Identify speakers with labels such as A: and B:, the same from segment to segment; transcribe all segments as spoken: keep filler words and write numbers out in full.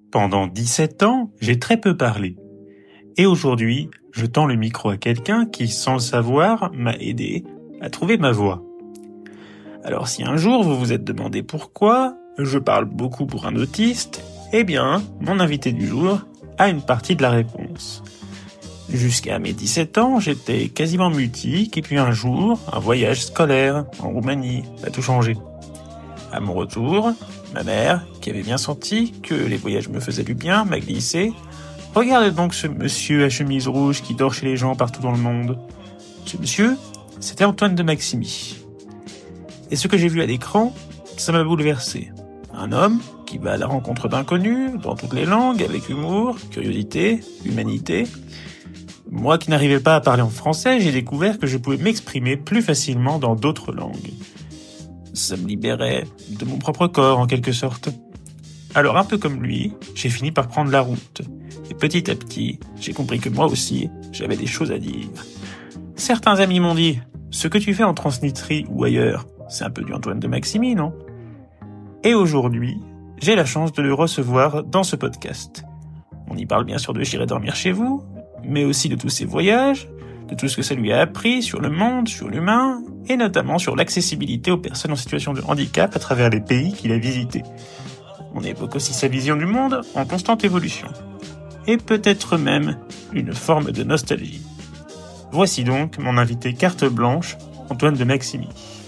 A: Pendant dix-sept ans, j'ai très peu parlé. Et aujourd'hui, je tends le micro à quelqu'un qui, sans le savoir, m'a aidé à trouver ma voix. Alors si un jour vous vous êtes demandé pourquoi je parle beaucoup pour un autiste, eh bien, mon invité du jour a une partie de la réponse. Jusqu'à mes dix-sept ans, j'étais quasiment mutique, et puis un jour, un voyage scolaire en Roumanie a tout changé. À mon retour, ma mère, qui avait bien senti que les voyages me faisaient du bien, m'a glissé « Regarde donc ce monsieur à chemise rouge qui dort chez les gens partout dans le monde. » Ce monsieur, c'était Antoine de Maximi. Et ce que j'ai vu à l'écran, ça m'a bouleversé. Un homme qui va à la rencontre d'inconnus, dans toutes les langues, avec humour, curiosité, humanité. Moi qui n'arrivais pas à parler en français, j'ai découvert que je pouvais m'exprimer plus facilement dans d'autres langues. Ça me libérait de mon propre corps, en quelque sorte. Alors, un peu comme lui, j'ai fini par prendre la route. Et petit à petit, j'ai compris que moi aussi, j'avais des choses à dire. Certains amis m'ont dit « Ce que tu fais en Transnistrie ou ailleurs, c'est un peu du Antoine de Maximi, non ?» Et aujourd'hui, j'ai la chance de le recevoir dans ce podcast. On y parle bien sûr de J'irai dormir chez vous, mais aussi de tous ses voyages, de tout ce que ça lui a appris sur le monde, sur l'humain, et notamment sur l'accessibilité aux personnes en situation de handicap à travers les pays qu'il a visités. On évoque aussi sa vision du monde en constante évolution. Et peut-être même une forme de nostalgie. Voici donc mon invité carte blanche, Antoine de Maximi.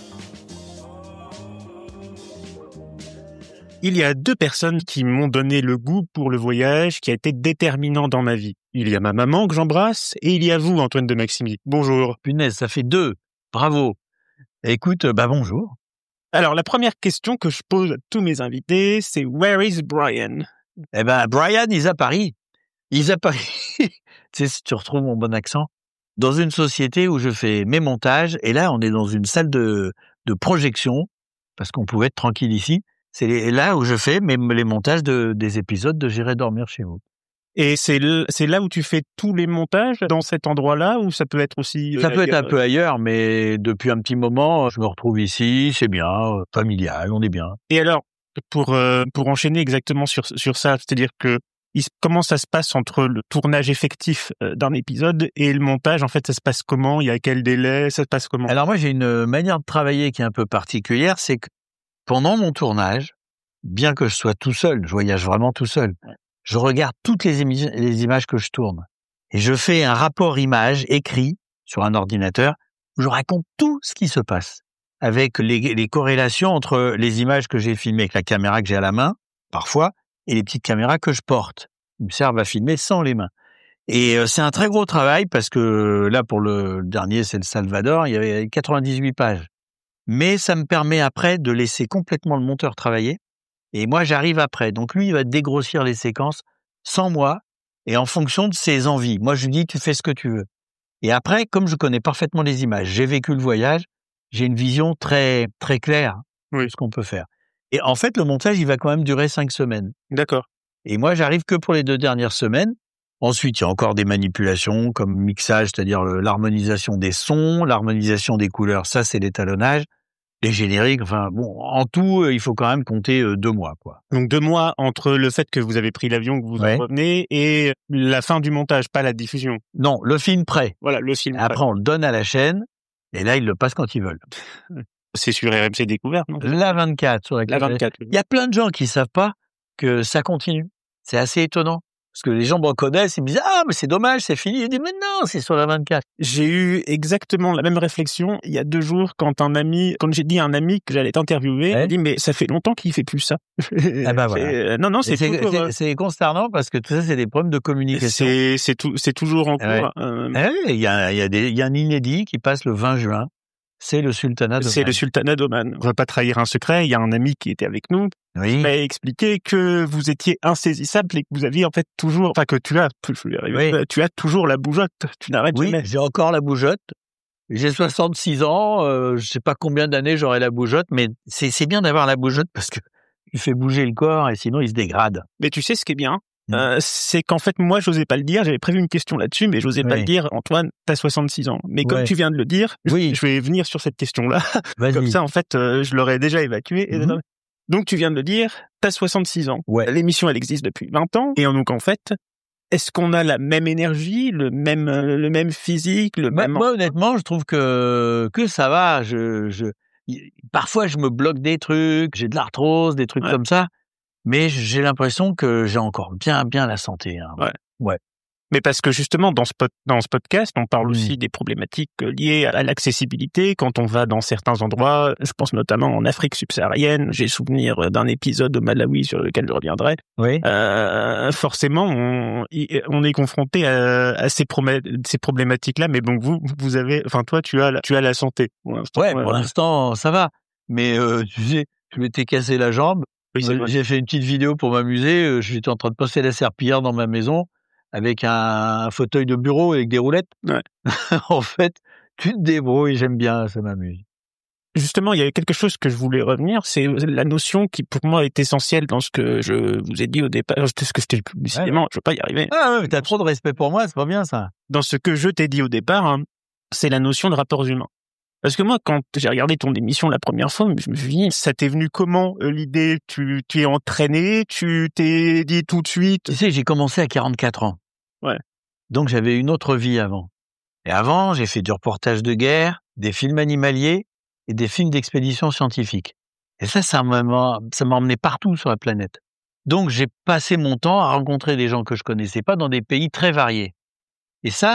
A: Il y a deux personnes qui m'ont donné le goût pour le voyage, qui a été déterminant dans ma vie. Il y a ma maman que j'embrasse, et il y a vous, Antoine de Maximi. Bonjour.
B: Punaise, ça fait deux. Bravo. Écoute, bah bonjour.
A: Alors, la première question que je pose à tous mes invités, c'est « Where is Brian ?»
B: Eh ben, Brian, il est à Paris. Il est à Paris. Tu sais, si tu retrouves mon bon accent, dans une société où je fais mes montages, et là, on est dans une salle de, de projection, parce qu'on pouvait être tranquille ici. C'est les, là où je fais mes, les montages de, des épisodes de J'irai dormir chez vous.
A: Et c'est, le, c'est là où tu fais tous les montages, dans cet endroit-là, ou ça peut être aussi...
B: Ça peut être un peu ailleurs, mais depuis un petit moment, je me retrouve ici, c'est bien, familial, on est bien.
A: Et alors, pour euh, pour enchaîner exactement sur sur ça, c'est-à-dire que il, comment ça se passe entre le tournage effectif d'un épisode et le montage? En fait, ça se passe comment? Il y a quel délai? Ça se passe comment?
B: Alors moi, j'ai une manière de travailler qui est un peu particulière, c'est que pendant mon tournage, bien que je sois tout seul, je voyage vraiment tout seul, je regarde toutes les, émi- les images que je tourne. Et je fais un rapport image écrit sur un ordinateur où je raconte tout ce qui se passe, avec les, les corrélations entre les images que j'ai filmées avec la caméra que j'ai à la main, parfois, et les petites caméras que je porte, qui me servent à filmer sans les mains. Et euh, c'est un très gros travail parce que là, pour le, le dernier, c'est le Salvador, il y avait quatre-vingt-dix-huit pages. Mais ça me permet après de laisser complètement le monteur travailler. Et moi, j'arrive après. Donc lui, il va dégrossir les séquences sans moi et en fonction de ses envies. Moi, je lui dis, tu fais ce que tu veux. Et après, comme je connais parfaitement les images, j'ai vécu le voyage, j'ai une vision très très claire
A: oui.
B: de ce qu'on peut faire. Et en fait, le montage, il va quand même durer cinq semaines.
A: D'accord.
B: Et moi, j'arrive que pour les deux dernières semaines. Ensuite, il y a encore des manipulations comme mixage, c'est-à-dire l'harmonisation des sons, l'harmonisation des couleurs, ça c'est l'étalonnage, les génériques, enfin bon, en tout, il faut quand même compter deux mois, quoi.
A: Donc deux mois entre le fait que vous avez pris l'avion, que vous
B: ouais.
A: en revenez, et la fin du montage, pas la diffusion.
B: Non, le film prêt.
A: Voilà, le film
B: Après,
A: prêt.
B: on le donne à la chaîne, et là, ils le passent quand ils veulent.
A: C'est sur R M C Découverte, non?
B: La vingt-quatre. Sur la,
A: la vingt-quatre.
B: Il y a plein de gens qui savent pas que ça continue. C'est assez étonnant. Parce que les gens me reconnaissent, ils me disent « Ah, mais c'est dommage, c'est fini ». Je dis « Mais non, c'est sur la vingt-quatre ».
A: J'ai eu exactement la même réflexion il y a deux jours quand un ami, quand j'ai dit à un ami que j'allais t'interviewer,
B: ouais.
A: il dit « Mais ça fait longtemps qu'il fait plus ça ».
B: Ah bah voilà.
A: Non, non, c'est,
B: c'est,
A: toujours,
B: c'est, c'est consternant parce que tout ça, c'est des problèmes de communication.
A: C'est, c'est, tout, c'est toujours en cours.
B: Ouais.
A: Euh...
B: Ouais, il y a, il y a des, il y a un inédit qui passe le vingt juin. C'est le Sultanat d'Oman.
A: C'est le Sultanat d'Oman. On va pas trahir un secret. Il y a un ami qui était avec nous.
B: Oui.
A: Il m'a expliqué que vous étiez insaisissable et que vous aviez en fait toujours, enfin que tu as, je vais y arriver, oui. tu as toujours la bougeotte. Tu n'arrêtes
B: oui,
A: jamais.
B: Oui, j'ai encore la bougeotte. J'ai soixante-six ans. Euh, je sais pas combien d'années j'aurai la bougeotte, mais c'est, c'est bien d'avoir la bougeotte parce que il fait bouger le corps et sinon il se dégrade.
A: Mais tu sais ce qui est bien? Euh, c'est qu'en fait, moi, j'osais pas le dire. J'avais prévu une question là-dessus, mais j'osais oui. pas le dire. Antoine, t'as soixante-six ans. Mais comme ouais. tu viens de le dire,
B: oui.
A: je vais venir sur cette question-là.
B: Vas-y.
A: Comme ça, en fait, euh, je l'aurais déjà évacué.
B: Mm-hmm.
A: Donc, tu viens de le dire, t'as soixante-six ans.
B: Ouais.
A: L'émission, elle existe depuis vingt ans. Et donc, en fait, est-ce qu'on a la même énergie, le même, le même physique, le
B: Moi,
A: même...
B: moi, honnêtement, je trouve que, que ça va. Je, je, y- parfois, je me bloque des trucs, j'ai de l'arthrose, des trucs
A: Ouais.
B: comme ça. Mais j'ai l'impression que j'ai encore bien, bien la santé. Hein.
A: Ouais.
B: Ouais.
A: Mais parce que justement, dans ce, pod- dans ce podcast, on parle
B: Mmh.
A: aussi des problématiques liées à l'accessibilité. Quand on va dans certains endroits, je pense notamment en Afrique subsaharienne, j'ai souvenir d'un épisode au Malawi sur lequel je reviendrai.
B: Oui.
A: Euh, forcément, on, y- on est confronté à, à ces, promé- ces problématiques-là. Mais donc vous, vous avez, enfin toi, tu as, la, tu as la santé. Pour l'instant.
B: Ouais, pour l'instant, ça va. Mais euh, tu sais, je m'étais cassé la jambe.
A: Oui, c'est
B: Euh,
A: vrai.
B: J'ai fait une petite vidéo pour m'amuser. euh, J'étais en train de passer la serpillière dans ma maison avec un, un fauteuil de bureau avec des roulettes.
A: Ouais.
B: En fait, tu te débrouilles, j'aime bien, ça m'amuse.
A: Justement, il y a quelque chose que je voulais revenir, c'est la notion qui pour moi est essentielle dans ce que je vous ai dit au départ, ce que je t'ai décidément, je veux pas y arriver.
B: Ah ouais, t'as trop de respect pour moi, c'est pas bien ça.
A: Dans ce que je t'ai dit au départ, hein, c'est la notion de rapports humains. Parce que moi, quand j'ai regardé ton émission la première fois, je me suis dit, ça t'est venu comment euh, l'idée? Tu, tu es entraîné, tu t'es dit tout de suite.
B: Tu sais, j'ai commencé à quarante-quatre ans.
A: Ouais.
B: Donc j'avais une autre vie avant. Et avant, j'ai fait du reportage de guerre, des films animaliers et des films d'expédition scientifique. Et ça, ça m'a, ça m'a emmené partout sur la planète. Donc j'ai passé mon temps à rencontrer des gens que je connaissais pas dans des pays très variés. Et ça,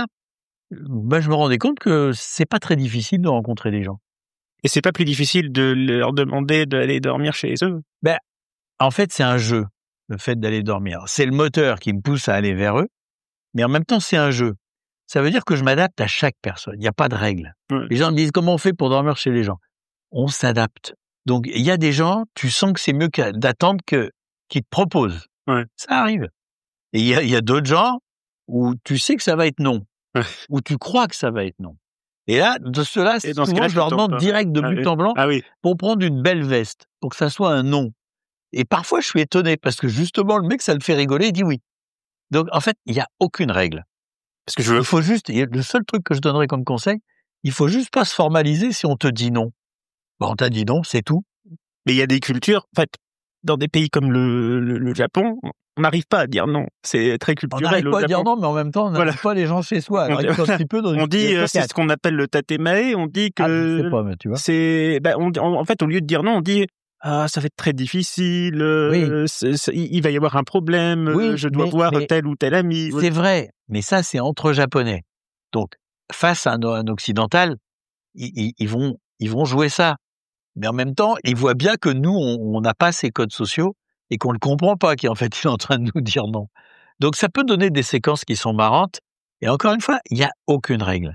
B: ben, je me rendais compte que c'est pas très difficile de rencontrer des gens.
A: Et c'est pas plus difficile de leur demander d'aller dormir chez eux.
B: Ben, en fait, c'est un jeu, le fait d'aller dormir. C'est le moteur qui me pousse à aller vers eux, mais en même temps, c'est un jeu. Ça veut dire que je m'adapte à chaque personne. Il n'y a pas de règle.
A: Ouais.
B: Les gens me disent comment on fait pour dormir chez les gens. On s'adapte. Donc, il y a des gens, tu sens que c'est mieux que d'attendre que, qu'ils te proposent.
A: Ouais.
B: Ça arrive. Et il y a, il y a d'autres gens où tu sais que ça va être non.
A: Ouais.
B: Où tu crois que ça va être non. Et là, de cela,
A: Et dans ce
B: souvent,
A: cas-là,
B: je
A: tu
B: leur
A: tentes
B: demande
A: pas.
B: direct de
A: Ah
B: but
A: oui.
B: en blanc
A: Ah oui.
B: pour prendre une belle veste, pour que ça soit un non. Et parfois, je suis étonné parce que justement, le mec, ça le fait rigoler, il dit oui. Donc, en fait, il n'y a aucune règle.
A: Parce que je veux...
B: Il faut juste, le seul truc que je donnerais comme conseil, il faut juste pas se formaliser si on te dit non. Bon, on t'a dit non, c'est tout.
A: Mais il y a des cultures, en fait, dans des pays comme le, le, le Japon, on n'arrive pas à dire non. C'est très
B: On
A: culturel.
B: n'arrive
A: au
B: pas à dire
A: Japon.
B: non, mais en même temps, on n'arrive
A: Voilà.
B: pas les gens chez soi. Alors,
A: On
B: il faut
A: dit-
B: un petit peu dans une
A: On dit,
B: pièce
A: euh,
B: de
A: c'est
B: quatre.
A: ce qu'on appelle le tatemae. On dit que,
B: Ah, je sais pas, mais tu vois.
A: c'est, ben, on, en fait, au lieu de dire non, on dit, ah, ça va être très difficile, euh,
B: Oui.
A: c'est- c'est- il va y avoir un problème,
B: Oui,
A: euh, je dois
B: mais-
A: voir
B: mais
A: tel ou tel ami.
B: C'est vrai, mais ça, c'est entre Japonais. Donc, face à un, un occidental, ils, ils, ils vont, ils vont jouer ça. Mais en même temps, ils voient bien que nous, on n'a pas ces codes sociaux et qu'on le comprend pas, qu'en fait, il est en train de nous dire non. Donc, ça peut donner des séquences qui sont marrantes. Et encore une fois, il n'y a aucune règle.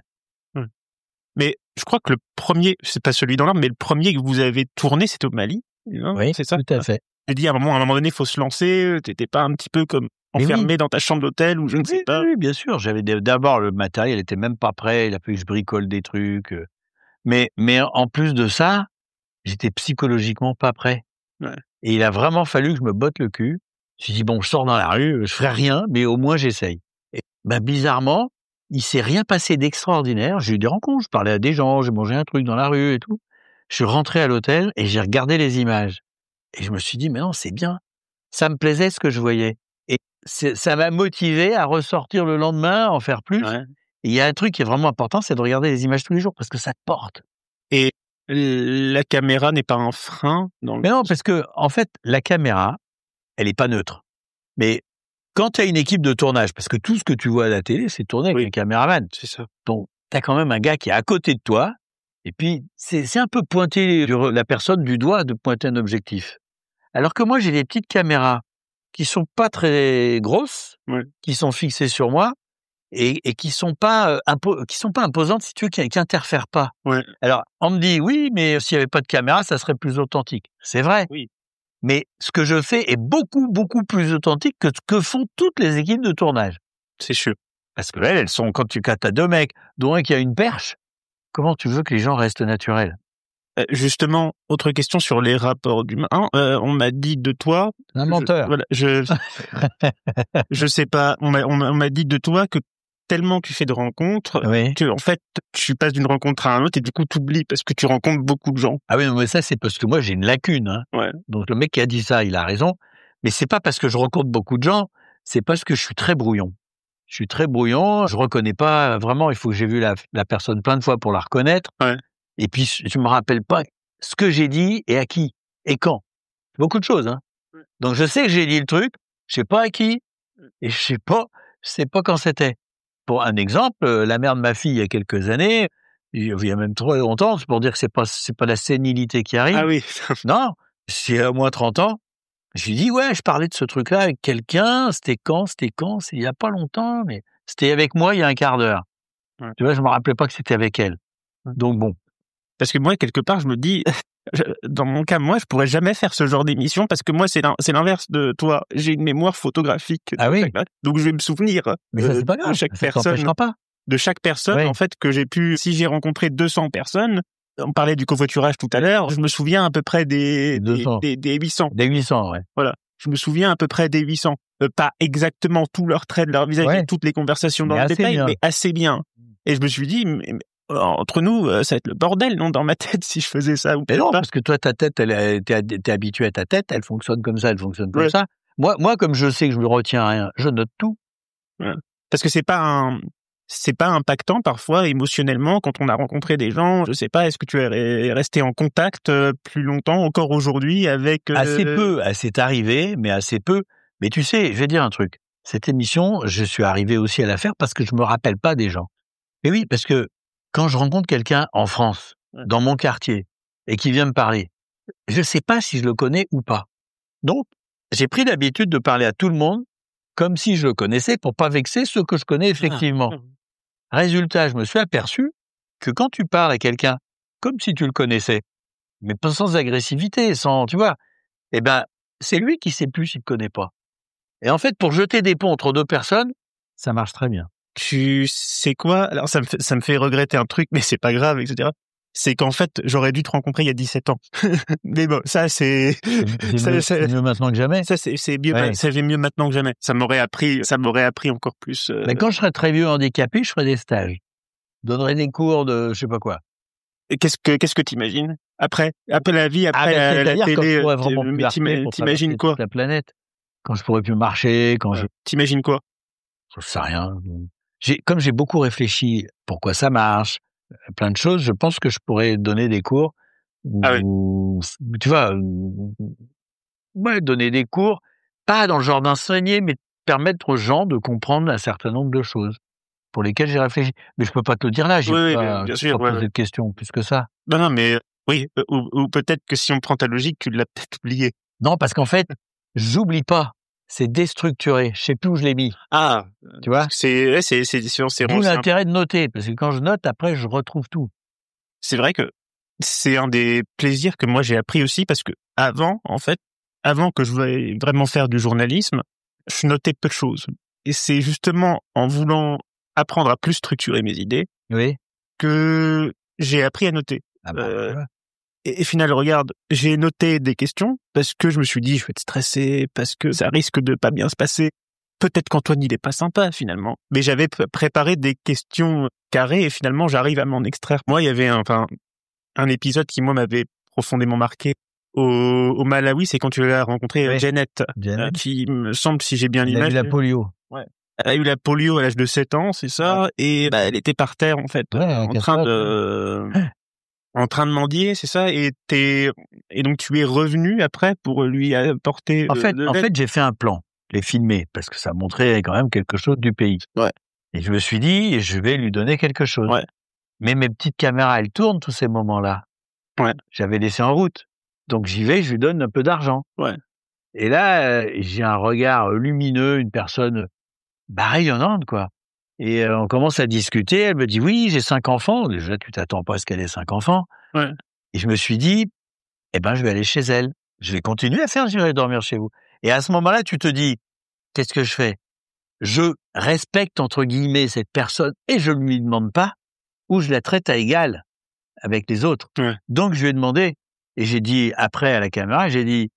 A: Mais je crois que le premier, c'est pas celui dans l'ordre, mais le premier que vous avez tourné, c'était au Mali. Non,
B: Oui,
A: c'est ça.
B: tout à fait.
A: J'ai dit à un moment, à un moment donné, faut se lancer. T'étais pas un petit peu comme
B: Mais
A: enfermé
B: oui.
A: dans ta chambre d'hôtel ou je ne sais
B: Oui,
A: pas.
B: oui, bien sûr. J'avais des- d'abord le matériel, était même pas prêt. Il a fallu que je bricole des trucs. euh. Mais, mais en plus de ça, j'étais psychologiquement pas prêt.
A: Ouais.
B: Et il a vraiment fallu que je me botte le cul. Je me suis dit, bon, je sors dans la rue, je ferai rien, mais au moins j'essaye. Et bah, bizarrement, il s'est rien passé d'extraordinaire. J'ai eu des rencontres, je parlais à des gens, j'ai mangé un truc dans la rue et tout. Je suis rentré à l'hôtel et j'ai regardé les images. Et je me suis dit, mais non, c'est bien. Ça me plaisait ce que je voyais. Et c'est- ça m'a motivé à ressortir le lendemain, en faire plus.
A: Ouais.
B: Et il y a un truc qui est vraiment important, c'est de regarder les images tous les jours parce que ça te porte.
A: Et la caméra n'est pas un frein dans le...
B: Mais non, parce que, en fait, la caméra, elle est pas neutre. Mais quand tu as une équipe de tournage, parce que tout ce que tu vois à la télé, c'est tourné avec
A: Oui.
B: un caméraman.
A: C'est ça.
B: Donc, tu as quand même un gars qui est à côté de toi, et puis c'est c'est un peu pointer du- la personne du doigt de pointer un objectif. Alors que moi, j'ai des petites caméras qui sont pas très grosses,
A: Ouais.
B: qui sont fixées sur moi, et, et qui sont pas euh, impo- qui sont pas imposantes, si tu veux, qui, qui interfèrent pas.
A: Ouais.
B: Alors, on me dit, oui, mais s'il y avait pas de caméra, ça serait plus authentique. C'est vrai.
A: Oui.
B: Mais ce que je fais est beaucoup, beaucoup plus authentique que ce que font toutes les équipes de tournage.
A: C'est sûr.
B: Parce que là, elles sont, quand tu as deux mecs, dont un qui a une perche, comment tu veux que les gens restent naturels?
A: Euh, justement, autre question sur les rapports d'humains. Euh, on m'a dit de toi...
B: Un
A: je-
B: menteur.
A: Voilà, je... je sais pas. On m'a, on m'a, on m'a dit de toi que tellement tu fais de rencontres
B: Oui.
A: que en fait tu passes d'une rencontre à un autre et du coup t'oublies parce que tu rencontres beaucoup de gens.
B: Ah oui, non, mais ça c'est parce que moi j'ai une lacune. Hein.
A: Ouais.
B: Donc le mec qui a dit ça, il a raison. Mais c'est pas parce que je rencontre beaucoup de gens, c'est parce que je suis très brouillon. Je suis très brouillon, je reconnais pas vraiment. Il faut que j'ai vu la, la personne plein de fois pour la reconnaître.
A: Ouais.
B: Et puis je me rappelle pas ce que j'ai dit et à qui et quand. Beaucoup de choses. Hein.
A: Ouais.
B: Donc je sais que j'ai dit le truc, je sais pas à qui et je sais pas, je sais pas quand c'était. Pour un exemple, la mère de ma fille il y a quelques années, il y a même trop longtemps, c'est pour dire que c'est pas c'est pas la sénilité qui arrive.
A: Ah oui.
B: Non, c'est au moins trente ans. Je lui dis ouais, je parlais de ce truc-là avec quelqu'un. C'était quand C'était quand C'est il y a pas longtemps, mais c'était avec moi il y a un quart d'heure.
A: Ouais.
B: Tu vois, je me rappelais pas que c'était avec elle.
A: Ouais.
B: Donc bon.
A: Parce que moi, quelque part, je me dis, je, dans mon cas, moi, je pourrais jamais faire ce genre d'émission parce que moi, c'est l'in- c'est l'inverse de toi. J'ai une mémoire photographique.
B: Ah oui.
A: Chaque, donc, je vais me souvenir
B: Mais ça
A: euh,
B: c'est pas
A: de
B: grave.
A: chaque
B: Ça
A: personne,
B: t'empêchera pas.
A: de chaque personne,
B: Oui.
A: en fait, que j'ai pu. Si j'ai rencontré deux cents personnes, on parlait du covoiturage tout à l'heure, je me souviens à peu près des des, des, des huit cents.
B: Des huit cents, ouais.
A: Voilà. Je me souviens à peu près des huit cents. Euh, pas exactement tous leurs traits de leur visage
B: Ouais.
A: et toutes les conversations dans
B: Mais
A: le
B: assez
A: détail,
B: bien.
A: mais assez bien. Et je me suis dit, mais, mais, entre nous, ça va être le bordel, non, dans ma tête, si je faisais ça ou
B: mais non,
A: pas.
B: parce que toi, ta tête, elle, est- t'es, t'es habitué à ta tête, elle fonctionne comme ça, elle fonctionne comme
A: Ouais.
B: ça. Moi, moi, comme je sais que je me retiens rien, je note tout.
A: Ouais. Parce que c'est pas un, c'est pas impactant parfois émotionnellement quand on a rencontré des gens. Je sais pas, est-ce que tu es resté en contact plus longtemps encore aujourd'hui avec euh...
B: Assez peu, c'est arrivé, mais assez peu. Mais tu sais, je vais dire un truc. Cette émission, je suis arrivé aussi à la faire parce que je me rappelle pas des gens. Mais oui, parce que quand je rencontre quelqu'un en France,
A: ouais.
B: dans mon quartier, et qui vient me parler, je sais pas si je le connais ou pas. Donc, j'ai pris l'habitude de parler à tout le monde comme si je le connaissais pour pas vexer ceux que je connais effectivement. Ah. Résultat, je me suis aperçu que quand tu parles à quelqu'un comme si tu le connaissais, mais pas sans agressivité, sans, tu vois, eh ben, c'est lui qui sait plus s'il ne connaît pas. Et en fait, pour jeter des ponts entre deux personnes, ça marche très bien.
A: Tu sais quoi? Alors, ça me fait, ça me fait regretter un truc, mais c'est pas grave, et cetera. C'est qu'en fait, j'aurais dû te rencontrer il y a dix-sept ans. Mais bon, ça, c'est...
B: C'est,
A: ça,
B: mieux,
A: ça,
B: c'est mieux maintenant que jamais.
A: Ça, c'est, c'est mieux,
B: ouais.
A: ça fait mieux maintenant que jamais. Ça m'aurait appris, ça m'aurait appris encore plus. Euh...
B: Mais quand je serai très vieux handicapé, je ferai des stages. Je donnerai des cours de je sais pas quoi.
A: Et qu'est-ce que, qu'est-ce que t'imagines? Après, après la vie, après
B: ah,
A: la, la télé,
B: quand je pourrais vraiment plus
A: t'im, t'imagines quoi?
B: Toute la planète. Quand je pourrais plus marcher, quand ouais. je...
A: T'imagines quoi?
B: Je sais rien. J'ai, comme j'ai beaucoup réfléchi pourquoi ça marche, plein de choses, je pense que je pourrais donner des cours.
A: Ah
B: ou, oui. Tu vois, ouais, donner des cours, pas dans le genre d'enseigner, mais permettre aux gens de comprendre un certain nombre de choses pour lesquelles j'ai réfléchi. Mais je peux pas te le dire là, j'ai
A: oui,
B: pas,
A: oui, bien
B: je
A: sûr,
B: pas
A: ouais,
B: posé
A: ouais.
B: de questions plus que ça.
A: Non, non, mais oui, ou, ou peut-être que si on prend ta logique, tu l'as peut-être oublié.
B: Non, parce qu'en fait, j'oublie pas. C'est déstructuré. Je sais plus où je l'ai mis.
A: Ah,
B: tu vois.
A: C'est, c'est, c'est, c'est, c'est
B: D'où l'intérêt de noter, parce que quand je note, après, je retrouve tout.
A: C'est vrai que c'est un des plaisirs que moi j'ai appris aussi, parce que avant, en fait, avant que je veuille vraiment faire du journalisme, je notais peu de choses. Et c'est justement en voulant apprendre à plus structurer mes idées,
B: oui,
A: que j'ai appris à noter.
B: Ah bah,
A: euh,
B: ouais.
A: Et, et final, regarde, j'ai noté des questions parce que je me suis dit, je vais être stressé, parce que ça risque de pas bien se passer. Peut-être qu'Antoine, il est pas sympa, finalement. Mais j'avais p- préparé des questions carrées et finalement, j'arrive à m'en extraire. Moi, il y avait un, enfin, un épisode qui, moi, m'avait profondément marqué au, au Malawi, c'est quand tu l'as rencontré oui. Janet,
B: Janet.
A: Euh, qui me semble, si j'ai bien l'image.
B: Elle a eu la polio.
A: Ouais. Elle a eu la polio à l'âge de sept ans, c'est ça, ouais. Et bah, elle était par terre, en fait,
B: ouais,
A: en train de... en train de mendier, c'est ça, et t'es, et donc tu es revenu après pour lui apporter.
B: En fait,
A: de
B: en fait, j'ai fait un plan, je l'ai filmé parce que ça montrait quand même quelque chose du pays.
A: Ouais.
B: Et je me suis dit, je vais lui donner quelque chose.
A: Ouais.
B: Mais mes petites caméras, elles tournent tous ces moments-là.
A: Ouais.
B: J'avais laissé en route, donc j'y vais, je lui donne un peu d'argent.
A: Ouais.
B: Et là, euh, j'ai un regard lumineux, une personne bah, rayonnante, quoi. Et euh, on commence à discuter. Elle me dit oui, j'ai cinq enfants. Déjà, tu t'attends pas à ce qu'elle ait cinq enfants.
A: Ouais.
B: Et je me suis dit, eh ben, je vais aller chez elle. Je vais continuer à faire, j'irai dormir chez vous. Et à ce moment-là, tu te dis, qu'est-ce que je fais? Je respecte, entre guillemets, cette personne et je ne lui demande pas, ou je la traite à égal avec les autres.
A: Ouais.
B: Donc, je lui ai demandé, et j'ai dit après à la caméra, j'ai dit,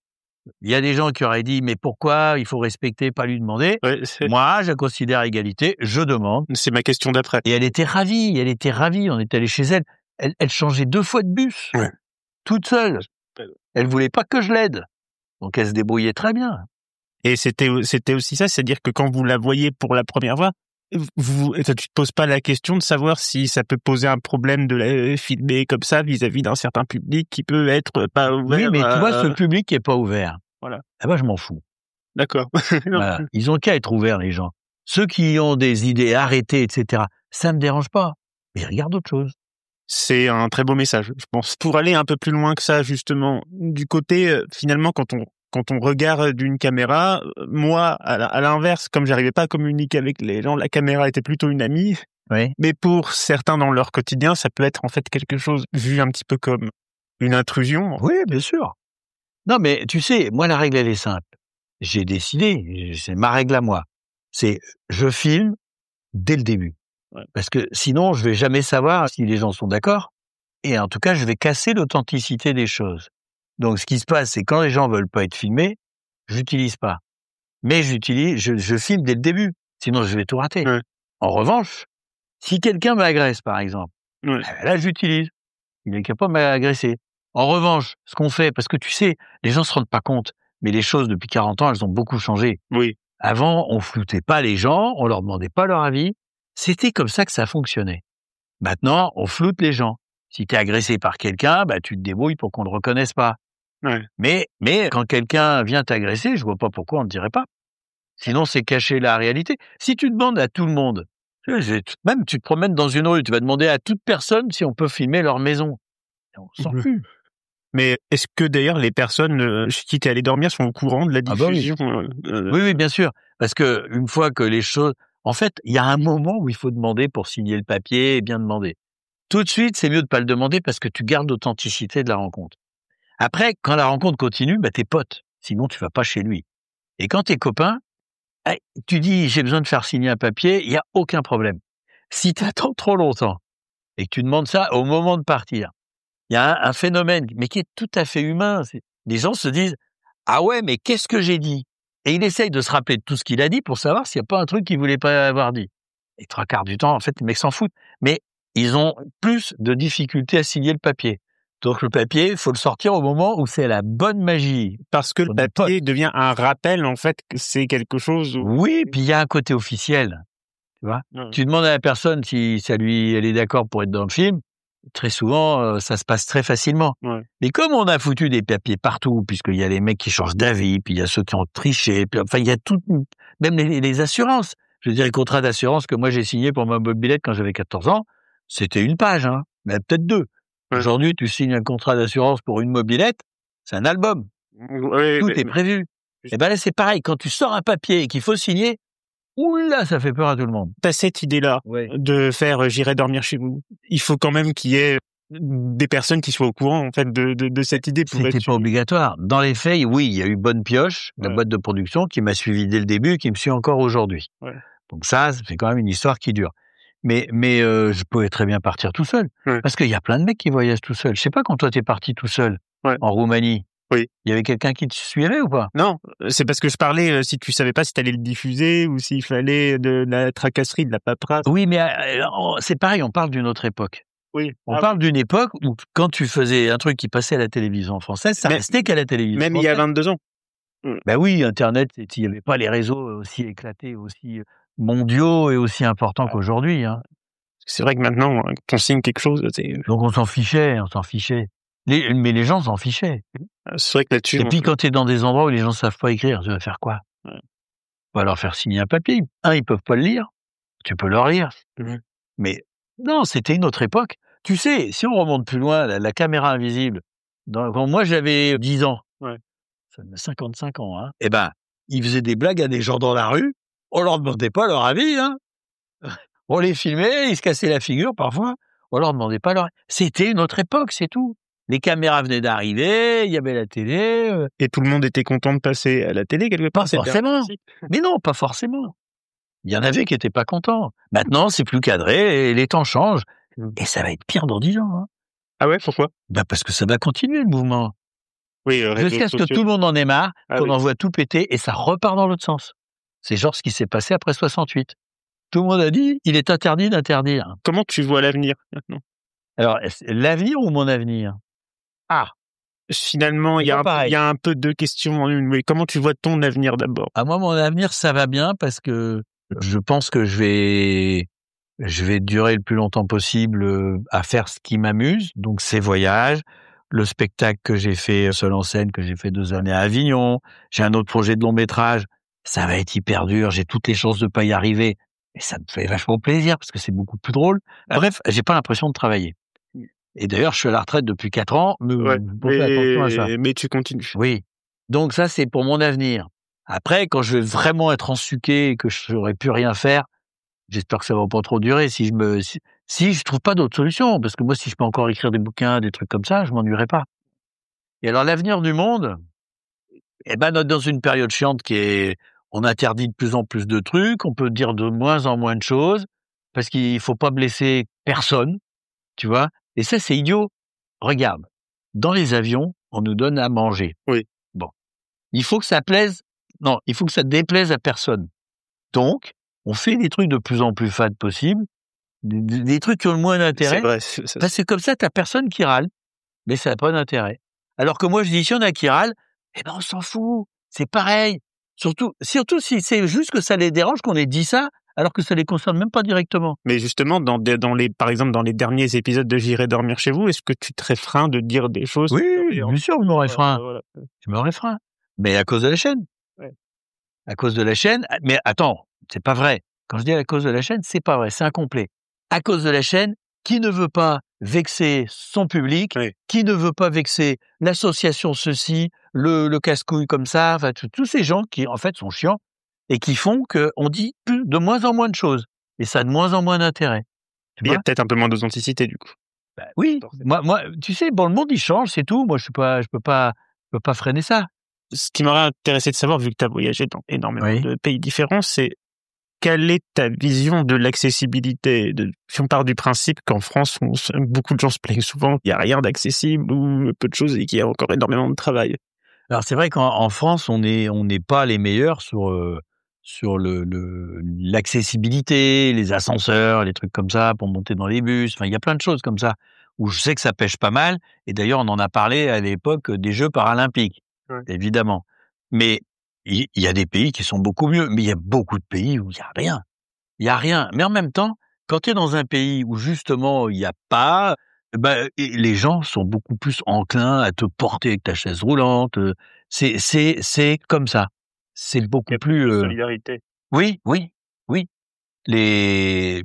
B: Il y a des gens qui auraient dit, mais pourquoi il faut respecter, pas lui demander.
A: Ouais, c'est...
B: Moi, je considère égalité, je demande.
A: c'est ma question d'après.
B: Et elle était ravie, elle était ravie. On est allé chez elle. Elle, elle changeait deux fois de bus,
A: Ouais.
B: toute seule. Elle voulait pas que je l'aide. Donc elle se débrouillait très bien.
A: Et c'était, c'était aussi ça, c'est-à-dire que quand vous la voyez pour la première fois, vous, tu te poses pas la question de savoir si ça peut poser un problème de la filmer comme ça vis-à-vis d'un certain public qui peut être pas ouvert.
B: Oui, mais
A: à...
B: tu vois, ce public qui est pas ouvert.
A: Voilà.
B: Ah ben, je m'en fous.
A: D'accord.
B: Voilà. Ils ont qu'à être ouverts, les gens. Ceux qui ont des idées arrêtées, et cetera, ça me dérange pas. Mais ils regardent autre chose.
A: C'est un très beau message, je pense. Pour aller un peu plus loin que ça, justement, du côté, finalement, quand on quand on regarde d'une caméra, moi, à l'inverse, comme j'arrivais pas à communiquer avec les gens, la caméra était plutôt une amie.
B: Oui.
A: Mais pour certains dans leur quotidien, ça peut être en fait quelque chose vu un petit peu comme une intrusion.
B: Oui, bien sûr. Non, mais tu sais, moi, la règle, elle est simple. J'ai décidé, c'est ma règle à moi. C'est, je filme dès le début.
A: Ouais.
B: Parce que sinon, je vais jamais savoir si les gens sont d'accord. Et en tout cas, je vais casser l'authenticité des choses. Donc, ce qui se passe, c'est quand les gens veulent pas être filmés, j'utilise pas. Mais j'utilise, je, je filme dès le début. Sinon, je vais tout rater.
A: Ouais.
B: En revanche, si quelqu'un m'agresse, par exemple,
A: Ouais.
B: là, j'utilise. Il est capable de m'agresser. En revanche, ce qu'on fait, parce que tu sais, les gens se rendent pas compte, mais les choses depuis quarante ans, elles ont beaucoup changé.
A: Oui.
B: Avant, on floutait pas les gens, on leur demandait pas leur avis. C'était comme ça que ça fonctionnait. Maintenant, on floute les gens. Si t'es agressé par quelqu'un, bah, tu te débrouilles pour qu'on le reconnaisse pas.
A: Ouais.
B: Mais, mais, quand quelqu'un vient t'agresser, je vois pas pourquoi on ne dirait pas. Sinon, c'est cacher la réalité. Si tu demandes à tout le monde, même tu te promènes dans une rue, tu vas demander à toute personne si on peut filmer leur maison. On s'en fout.
A: Mais est-ce que d'ailleurs les personnes euh, chez qui t'es allé dormir sont au courant de la diffusion?
B: Ah bah oui.
A: euh,
B: oui, oui, bien sûr. Parce que une fois que les choses, en fait, il y a un moment où il faut demander pour signer le papier et bien demander. Tout de suite, c'est mieux de pas le demander parce que tu gardes l'authenticité de la rencontre. Après, quand la rencontre continue, bah t'es pote. Sinon, tu vas pas chez lui. Et quand t'es copain, tu dis j'ai besoin de faire signer un papier, il y a aucun problème. Si t'attends trop longtemps et que tu demandes ça au moment de partir, il y a un, un phénomène, mais qui est tout à fait humain. C'est, les gens se disent « Ah ouais, mais qu'est-ce que j'ai dit ?» Et il essaye de se rappeler de tout ce qu'il a dit pour savoir s'il n'y a pas un truc qu'il voulait pas avoir dit. Et trois quarts du temps, en fait, les mecs s'en foutent. Mais ils ont plus de difficultés à signer le papier. Donc le papier, il faut le sortir au moment où c'est la bonne magie.
A: Parce que le papier devient un rappel, en fait, que c'est quelque chose où...
B: Oui, puis il y a un côté officiel. Tu vois, ouais. Tu demandes à la personne si ça lui, elle est d'accord pour être dans le film. Très souvent, euh, ça se passe très facilement.
A: Ouais.
B: Mais comme on a foutu des papiers partout, puisqu'il y a les mecs qui changent d'avis, puis il y a ceux qui ont triché, puis enfin il y a tout, même les, les assurances. Je veux dire, le contrat d'assurance que moi j'ai signé pour ma mobilette quand j'avais quatorze ans, c'était une page, hein, mais peut-être deux. Ouais. Aujourd'hui, tu signes un contrat d'assurance pour une mobilette, c'est un album.
A: Ouais,
B: tout
A: mais,
B: est prévu.
A: Mais...
B: Et ben là, c'est pareil. Quand tu sors un papier et qu'il faut signer, oula, ça fait peur à tout le monde.
A: T'as cette idée-là ouais. de faire euh, j'irai dormir chez vous. Il faut quand même qu'il y ait des personnes qui soient au courant en fait de de, de cette idée.
B: Pour C'était être... pas obligatoire. Dans les faits, oui, il y a eu Bonne Pioche, la ouais. boîte de production, qui m'a suivi dès le début et qui me suit encore aujourd'hui.
A: Ouais.
B: Donc ça, c'est quand même une histoire qui dure. Mais mais euh, je pouvais très bien partir tout seul,
A: ouais.
B: parce qu'il y a plein de mecs qui voyagent tout seuls. Je sais pas quand toi t'es parti tout seul
A: ouais.
B: en Roumanie.
A: Oui.
B: Il y avait quelqu'un qui te suivait ou pas?
A: Non, c'est parce que je parlais, euh, si tu savais pas si t'allais le diffuser ou s'il fallait de la tracasserie, de la paperasse.
B: Oui, mais euh, c'est pareil, on parle d'une autre époque.
A: Oui.
B: On
A: ah,
B: parle
A: oui.
B: d'une époque où quand tu faisais un truc qui passait à la télévision française, ça mais, restait qu'à la télévision
A: Même
B: française.
A: il y a vingt-deux ans.
B: Ben oui, Internet, il n'y avait pas les réseaux aussi éclatés, aussi mondiaux et aussi importants ah. qu'aujourd'hui. Hein.
A: C'est vrai que maintenant, quand on signe quelque chose, c'est...
B: Donc on s'en fichait, on s'en fichait. Les, mais les gens s'en fichaient.
A: C'est vrai que là-dessus...
B: Et on... puis quand tu es dans des endroits où les gens ne savent pas écrire, tu vas faire quoi?
A: Ouais.
B: On va leur faire signer un papier. Un, ils peuvent pas le lire. Tu peux leur lire.
A: Mmh.
B: Mais non, c'était une autre époque. Tu sais, si on remonte plus loin, la, la caméra invisible, dans, quand moi j'avais dix ans,
A: ouais.
B: ça fait cinquante-cinq ans, hein, eh ben, ils faisaient des blagues à des gens dans la rue, on leur demandait pas leur avis, hein. On les filmait, ils se cassaient la figure parfois, on leur demandait pas leur avis. C'était une autre époque, c'est tout. Les caméras venaient d'arriver, il y avait la télé. Euh...
A: Et tout le monde était content de passer à la télé quelque part.
B: Pas forcément. Mais non, pas forcément. Il y en avait qui étaient pas contents. Maintenant, c'est plus cadré et les temps changent. Et ça va être pire dans dix ans. Hein.
A: Ah ouais, pourquoi?
B: Bah parce que ça va continuer le mouvement.
A: Oui, euh, réseaux
B: Jusqu'à ce que
A: sociaux.
B: tout le monde en ait marre,
A: Ah
B: qu'on
A: oui.
B: envoie tout péter et ça repart dans l'autre sens. C'est genre ce qui s'est passé après soixante-huit. Tout le monde a dit, il est interdit d'interdire.
A: Comment tu vois l'avenir maintenant?
B: Alors, est-ce l'avenir ou mon avenir? Ah,
A: Finalement, il
B: c'est
A: y a
B: pas
A: un peu, il
B: pareil.
A: y a un peu deux questions en une. Mais comment tu vois ton avenir d'abord?
B: À moi, mon avenir, ça va bien parce que je pense que je vais, je vais durer le plus longtemps possible euh, à faire ce qui m'amuse. Donc, ces voyages, le spectacle que j'ai fait seul en scène, que j'ai fait deux années à Avignon. J'ai un autre projet de long métrage. Ça va être hyper dur. J'ai toutes les chances de pas y arriver. Et ça me fait vachement plaisir parce que c'est beaucoup plus drôle. Bref, j'ai pas l'impression de travailler. Et d'ailleurs, je suis à la retraite depuis quatre ans. Mais
A: Ouais,
B: faut faire attention à ça.
A: mais, mais tu continues.
B: Oui. Donc ça, c'est pour mon avenir. Après, quand je vais vraiment être ensuqué et que je saurais plus rien faire, j'espère que ça va pas trop durer. Si je me, si, si je trouve pas d'autre solution, parce que moi, si je peux encore écrire des bouquins, des trucs comme ça, je m'ennuierai pas. Et alors, l'avenir du monde, eh ben, on est dans une période chiante qui est, on interdit de plus en plus de trucs, on peut dire de moins en moins de choses, parce qu'il faut pas blesser personne, tu vois. Et ça, c'est idiot. Regarde, dans les avions, on nous donne à manger.
A: Oui.
B: Bon. Il faut que ça plaise, non, il faut que ça déplaise à personne. Donc, on fait des trucs de plus en plus fades possibles, des, des trucs qui ont le moins
A: C'est
B: d'intérêt,
A: vrai. c'est- ça-
B: parce que comme ça, t'as personne qui râle, mais ça n'a pas d'intérêt. Alors que moi, je dis, si on a qui râle, eh ben, on s'en fout. C'est pareil. Surtout, surtout si c'est juste que ça les dérange qu'on ait dit ça, alors que ça les concerne même pas directement.
A: Mais justement, dans, des- dans les, par exemple, dans les derniers épisodes de J'irai dormir chez vous, est-ce que tu te réfreins de dire des choses?
B: Oui,
A: qui t'auraient
B: bien sûr, je me
A: Voilà,
B: réfreins.
A: voilà.
B: Je me réfreins. Mais à cause de la chaîne.
A: Ouais.
B: À cause de la chaîne. Mais attends, c'est pas vrai. Quand je dis à cause de la chaîne, c'est pas vrai, c'est incomplet. À cause de la chaîne, qui ne veut pas vexer son public,
A: Oui.
B: qui ne veut pas vexer l'association ceci, le, le casse-couille comme ça, enfin, tous tous ces gens qui, en fait, sont chiants et qui font qu'on dit plus, de moins en moins de choses. Et ça a de moins en moins d'intérêt. Tu
A: Il y a
B: vois?
A: peut-être un peu moins d'authenticité, du coup.
B: Bah oui.
A: Forcément.
B: Moi, moi, tu sais, bon, le monde, il change, c'est tout. Moi, je suis pas, je peux pas, je peux pas freiner ça.
A: Ce qui m'aurait intéressé de savoir, vu que tu as voyagé dans énormément
B: Oui.
A: de pays différents, c'est quelle est ta vision de l'accessibilité? de, Si on part du principe qu'en France, on se- beaucoup de gens se plaignent souvent qu'il n'y a rien d'accessible ou peu de choses et qu'il y a encore énormément de travail.
B: Alors c'est vrai qu'en en France, on est on n'est pas les meilleurs sur euh, sur le le l'accessibilité, les ascenseurs, les trucs comme ça pour monter dans les bus. Enfin, il y a plein de choses comme ça où je sais que ça pêche pas mal. Et d'ailleurs, on en a parlé à l'époque des Jeux paralympiques,
A: Ouais.
B: évidemment. Mais il il y a des pays qui sont beaucoup mieux. Mais il y a beaucoup de pays où il y a rien. Il y a rien. Mais en même temps, quand tu es dans un pays où justement il y a pas, bah, et les gens sont beaucoup plus enclins à te porter avec ta chaise roulante. euh, C'est c'est c'est comme ça. C'est
A: Il y
B: beaucoup
A: a plus
B: plus.
A: de
B: euh,
A: solidarité.
B: Oui, oui, oui. Les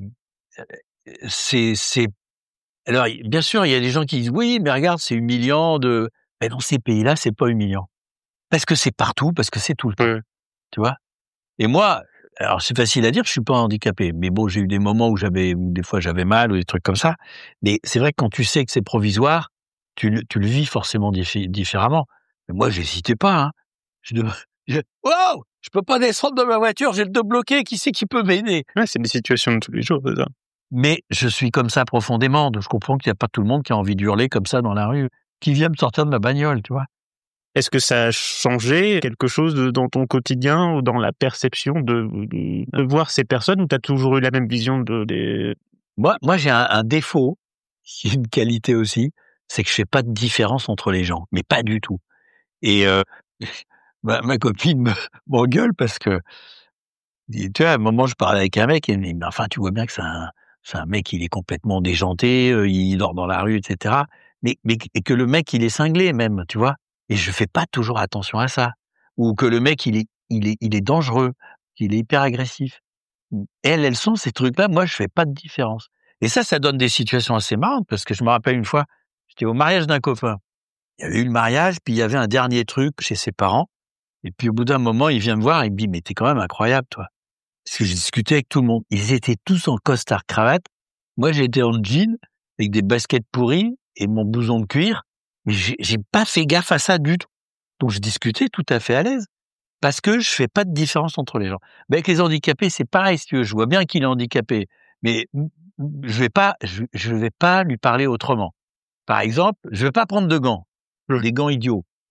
B: c'est c'est alors y- bien sûr il y a des gens qui disent oui mais regarde c'est humiliant de. Mais dans ces pays-là c'est pas humiliant parce que c'est partout parce que c'est tout le temps.
A: Ouais.
B: Tu vois. Et moi, alors c'est facile à dire, je suis pas handicapé, mais bon, j'ai eu des moments où j'avais, où des fois j'avais mal ou des trucs comme ça. Mais c'est vrai que quand tu sais que c'est provisoire, tu, le- tu le vis forcément diffé- différemment. Mais moi, j'hésitais pas. Hein. Je, de- je, wow, je peux pas descendre de ma voiture, j'ai le dos bloqué. Qui c'est qui peut m'aider?
A: Ouais, c'est des situations de tous les jours, c'est ça.
B: Mais je suis comme ça profondément. Donc je comprends qu'il n'y a pas tout le monde qui a envie de hurler comme ça dans la rue, qui vient me sortir de ma bagnole, tu vois.
A: Est-ce que ça a changé quelque chose de- dans ton quotidien ou dans la perception de, de, de voir ces personnes ou tu as toujours eu la même vision de des...
B: Moi, moi, j'ai un, un défaut, qui est une qualité aussi, c'est que je fais pas de différence entre les gens, mais pas du tout. Et euh, ma, ma copine me- m'engueule parce que, tu vois, à un moment, je parlais avec un mec et elle me dit, mais enfin, tu vois bien que c'est un, c'est un mec, il est complètement déjanté, euh, il dort dans la rue, et cetera. Mais, mais et que le mec, il est cinglé même, tu vois. Et je fais pas toujours attention à ça. Ou que le mec, il est, il est, il est dangereux, qu'il est hyper agressif. Elles, elles sont ces trucs-là. Moi, je fais pas de différence. Et ça, ça donne des situations assez marrantes parce que je me rappelle une fois, j'étais au mariage d'un copain. Il y avait eu le mariage, puis il y avait un dernier truc chez ses parents. Et puis au bout d'un moment, il vient me voir, il me dit, mais t'es quand même incroyable, toi. Parce que j'ai discuté avec tout le monde. Ils étaient tous en costard cravate. Moi, j'étais en jean avec des baskets pourries et mon blouson de cuir. Mais j'ai, j'ai pas fait gaffe à ça du tout. Donc je discutais tout à fait à l'aise. Parce que je fais pas de différence entre les gens. Mais avec les handicapés, c'est pareil, si tu veux. Je vois bien qu'il est handicapé, mais je vais pas, je, je vais pas lui parler autrement. Par exemple, je vais pas prendre de gants,
A: Oui.
B: des gants idiots.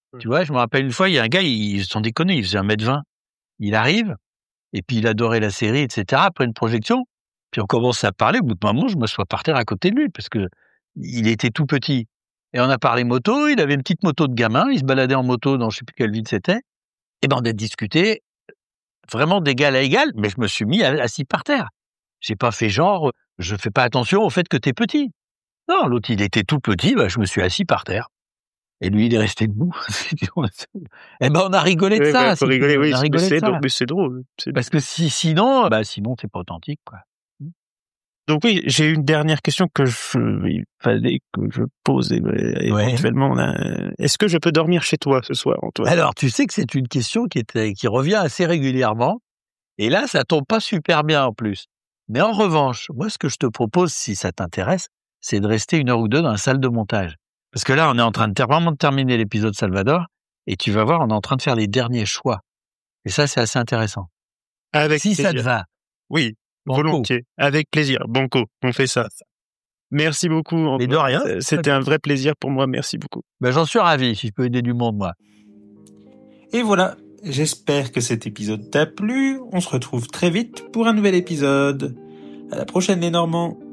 B: Tu vois, je me rappelle une fois, il y a un gars, ils sont déconnés, il faisait un mètre vingt. Il arrive, et puis il adorait la série, et cetera. Après une projection, puis on commence à parler. Au bout d'un moment, je me sois par terre à côté de lui, parce que il était tout petit. Et on a parlé moto, il avait une petite moto de gamin, il se baladait en moto dans je sais plus quelle ville c'était. Et ben, on a discuté vraiment d'égal à égal, mais je me suis mis assis par terre. J'ai pas fait genre, je fais pas attention au fait que t'es petit. Non, l'autre, il était tout petit, bah, je me suis assis par terre. Et lui, il est resté debout. Eh ben, on a rigolé de
A: Ouais,
B: ça.
A: bah, faut
B: si tu
A: rigoler,
B: veux.
A: oui,
B: On a
A: mais
B: rigolé de
A: c'est
B: ça.
A: drôle, mais c'est drôle. c'est-
B: Parce que si, sinon, bah, sinon, c'est pas authentique, quoi.
A: Donc oui, j'ai une dernière question que je, il fallait que je pose é- éventuellement. Là. Est-ce que je peux dormir chez toi ce soir, Antoine?
B: Alors, tu sais que c'est une question qui est, qui revient assez régulièrement. Et là, ça tombe pas super bien en plus. Mais en revanche, moi, ce que je te propose, si ça t'intéresse, c'est de rester une heure ou deux dans la salle de montage. Parce que là, on est en train de ter- vraiment de terminer l'épisode Salvador. Et tu vas voir, on est en train de faire les derniers choix. Et ça, c'est assez intéressant.
A: Avec
B: Si ça te
A: plaisir.
B: va.
A: Oui,
B: Banco.
A: volontiers. Avec plaisir. Banco, on fait ça. Merci beaucoup, Antoine.
B: Mais de rien.
A: Euh, C'était un vrai plaisir pour moi. Merci beaucoup.
B: Ben, j'en suis ravi si je peux aider du monde, moi.
A: Et voilà, j'espère que cet épisode t'a plu. On se retrouve très vite pour un nouvel épisode. À la prochaine les Normands.